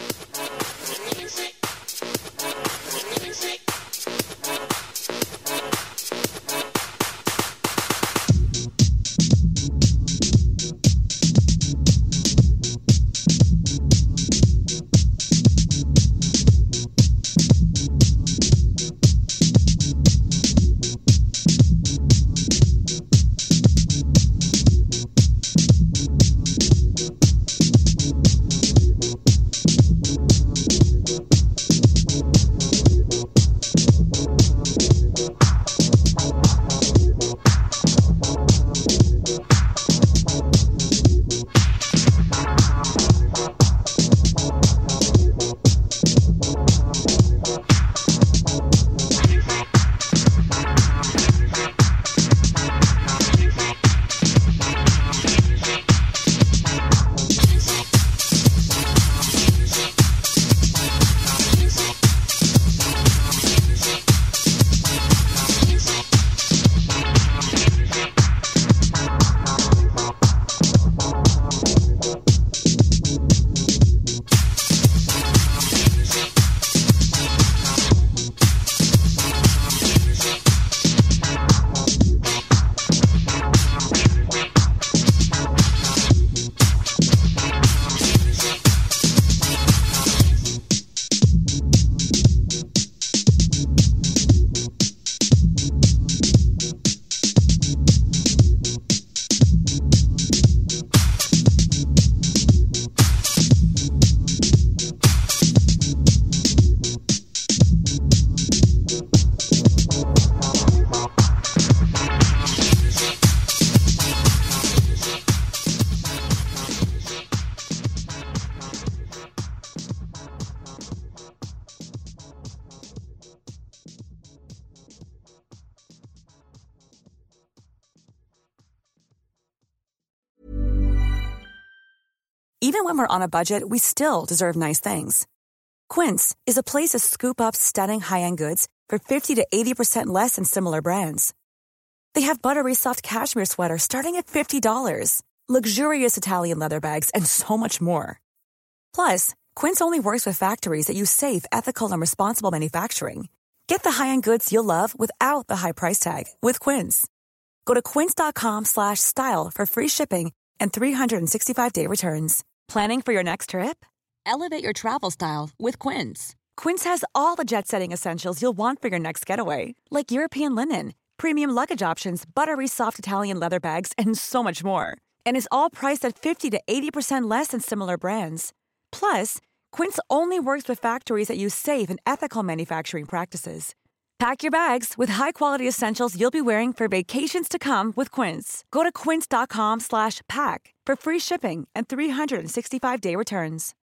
Even when we're on a budget, we still deserve nice things. Quince is a place to scoop up stunning high-end goods for 50 to 80% less than similar brands. They have buttery soft cashmere sweaters starting at $50, luxurious Italian leather bags, and so much more. Plus, Quince only works with factories that use safe, ethical, and responsible manufacturing. Get the high-end goods you'll love without the high price tag with Quince. Go to quince.com/style for free shipping and 365-day returns. Planning for your next trip? Elevate your travel style with Quince. Quince has all the jet-setting essentials you'll want for your next getaway, like European linen, premium luggage options, buttery soft Italian leather bags, and so much more. And is all priced at 50 to 80% less than similar brands. Plus, Quince only works with factories that use safe and ethical manufacturing practices. Pack your bags with high-quality essentials you'll be wearing for vacations to come with Quince. Go to quince.com/pack for free shipping and 365-day returns.